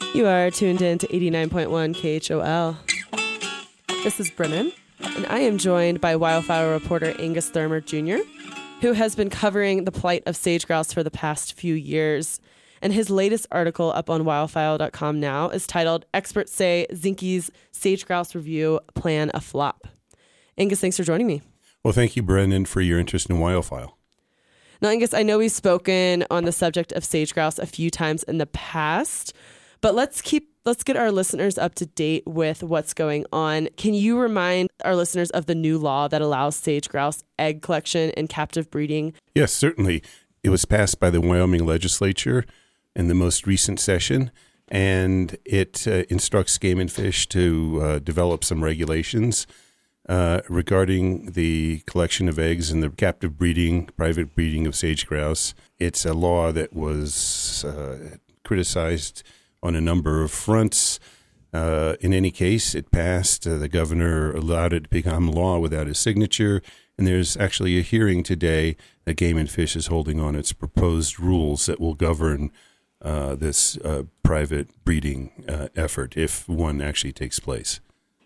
You are tuned in to 89.1 KHOL. This is Brennan, and I am joined by wildfire reporter Angus Thurmer Jr., who has been covering the plight of sage grouse for the past few years. And his latest article up on wildfile.com now is titled, Experts Say Zinke's Sage Grouse Review Plan a Flop. Angus, thanks for joining me. Well, thank you, Brendan, for your interest in wildfile. Now, Angus, I know we've spoken on the subject of sage grouse a few times in the past, but let's get our listeners up to date with what's going on. Can you remind our listeners of the new law that allows sage grouse egg collection and captive breeding? Yes, certainly. It was passed by the Wyoming legislature in the most recent session, and it instructs Game and Fish to develop some regulations regarding the collection of eggs and the captive breeding, private breeding of sage grouse. It's a law that was criticized on a number of fronts. In any case, it passed. The governor allowed it to become law without his signature, and there's actually a hearing today that Game and Fish is holding on its proposed rules that will govern this private breeding effort if one actually takes place.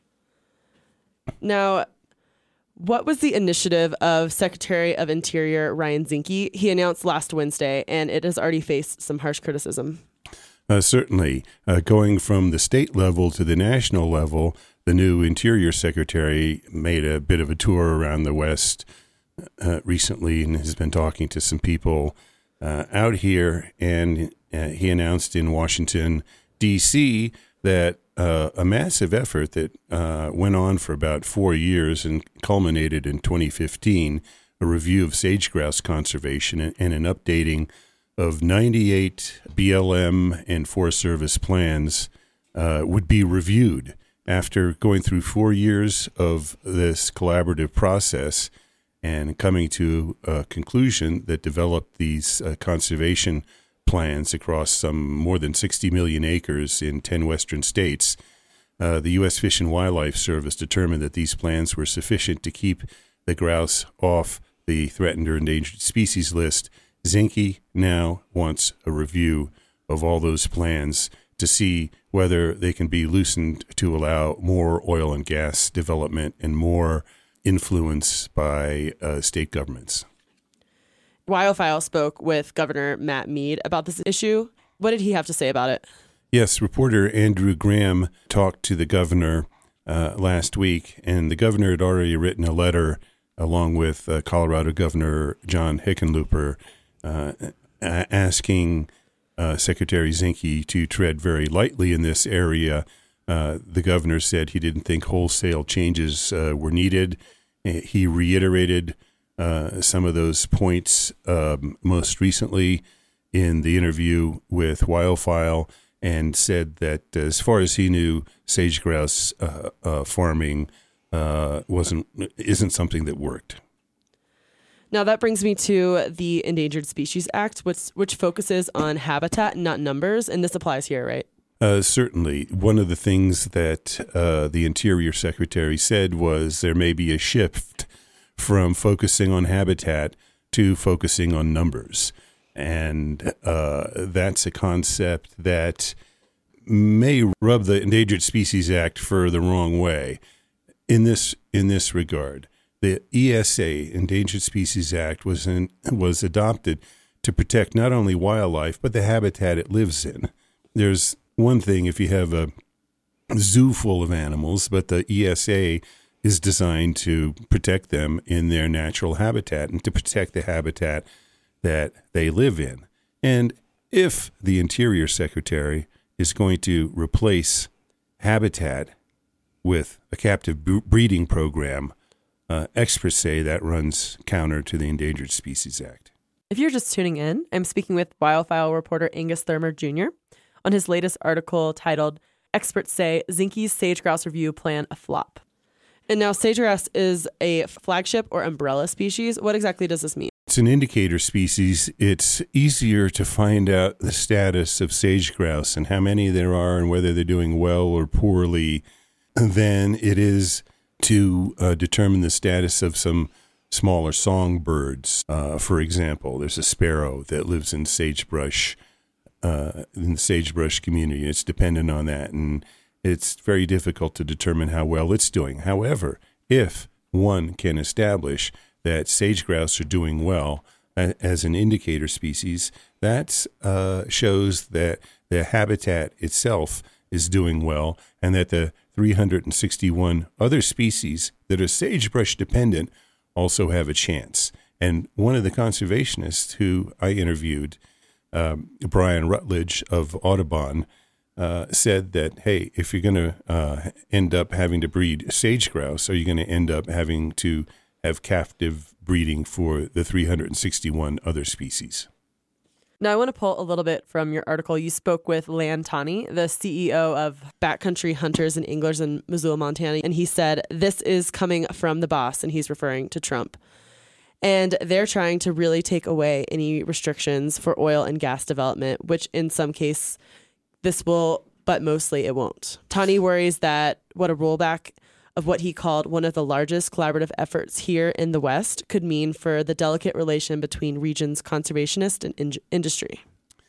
Now, what was the initiative of Secretary of Interior Ryan Zinke? He announced last Wednesday, and it has already faced some harsh criticism. Certainly. Going from the state level to the national level, the new Interior Secretary made a bit of a tour around the West recently and has been talking to some people out here. And he announced in Washington, D.C., that a massive effort that went on for about 4 years and culminated in 2015, a review of sage grouse conservation and an updating of 98 BLM and Forest Service plans would be reviewed after going through 4 years of this collaborative process and coming to a conclusion that developed these conservation plans across some more than 60 million acres in 10 western states. The U.S. Fish and Wildlife Service determined that these plans were sufficient to keep the grouse off the threatened or endangered species list. Zinke now wants a review of all those plans to see whether they can be loosened to allow more oil and gas development and more influence by state governments. Wildfile spoke with Governor Matt Mead about this issue. What did he have to say about it? Yes, reporter Andrew Graham talked to the governor last week, and the governor had already written a letter along with Colorado Governor John Hickenlooper asking Secretary Zinke to tread very lightly in this area. The governor said he didn't think wholesale changes were needed. He reiterated some of those points most recently in the interview with Wildfile and said that as far as he knew, sage grouse farming isn't something that worked. Now, that brings me to the Endangered Species Act, which focuses on habitat and not numbers, and this applies here, right? Certainly. One of the things that the Interior Secretary said was there may be a shift from focusing on habitat to focusing on numbers. And that's a concept that may rub the Endangered Species Act for the wrong way in this regard. The ESA, Endangered Species Act, was adopted to protect not only wildlife, but the habitat it lives in. There's one thing if you have a zoo full of animals, but the ESA is designed to protect them in their natural habitat and to protect the habitat that they live in. And if the Interior Secretary is going to replace habitat with a captive breeding program, experts say that runs counter to the Endangered Species Act. If you're just tuning in, I'm speaking with Wildfile reporter Angus Thurmer Jr. on his latest article titled, Experts Say Zinke's Sage Grouse Review Plan a Flop. And now sage grouse is a flagship or umbrella species. What exactly does this mean? It's an indicator species. It's easier to find out the status of sage grouse and how many there are and whether they're doing well or poorly than it is to determine the status of some smaller songbirds. For example, there's a sparrow that lives in sagebrush in the sagebrush community. It's dependent on that, and it's very difficult to determine how well it's doing. However, if one can establish that sage grouse are doing well as an indicator species, that shows that the habitat itself is doing well, and that the 361 other species that are sagebrush dependent also have a chance. And one of the conservationists who I interviewed, Brian Rutledge of Audubon, said that, hey, if you're going to end up having to breed sage grouse, are you going to end up having to have captive breeding for the 361 other species? Now, I want to pull a little bit from your article. You spoke with Lan Tani, the CEO of Backcountry Hunters and Anglers in Missoula, Montana, and he said, this is coming from the boss, and he's referring to Trump. And they're trying to really take away any restrictions for oil and gas development, which in some case this will, but mostly it won't. Tani worries that what a rollback of what he called one of the largest collaborative efforts here in the West could mean for the delicate relation between regions conservationists and industry.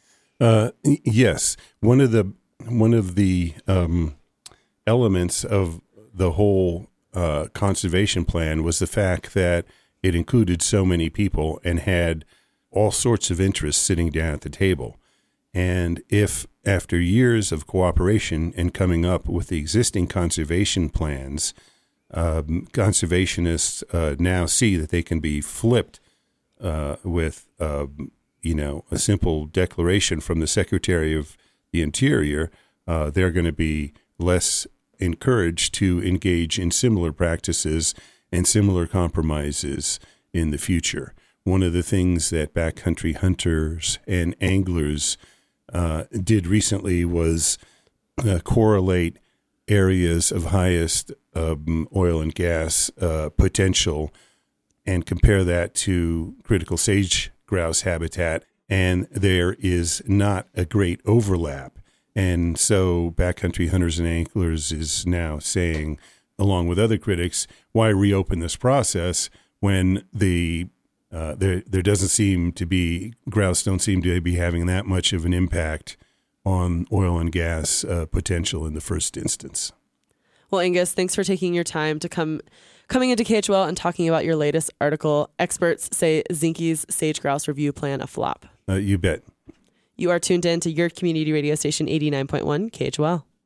Yes, one of the elements of the whole conservation plan was the fact that it included so many people and had all sorts of interests sitting down at the table. And if after years of cooperation and coming up with the existing conservation plans, conservationists now see that they can be flipped with, a simple declaration from the Secretary of the Interior, they're going to be less encouraged to engage in similar practices and similar compromises in the future. One of the things that backcountry hunters and anglers did recently was correlate areas of highest oil and gas potential and compare that to critical sage grouse habitat, and there is not a great overlap. And so backcountry hunters and anglers is now saying, along with other critics, why reopen this process when there doesn't seem to be, grouse don't seem to be having that much of an impact on oil and gas potential in the first instance. Well, Angus, thanks for taking your time to coming into KHOL and talking about your latest article. Experts say Zinke's Sage Grouse Review Plan a flop. You bet. You are tuned in to your community radio station 89.1 KHOL.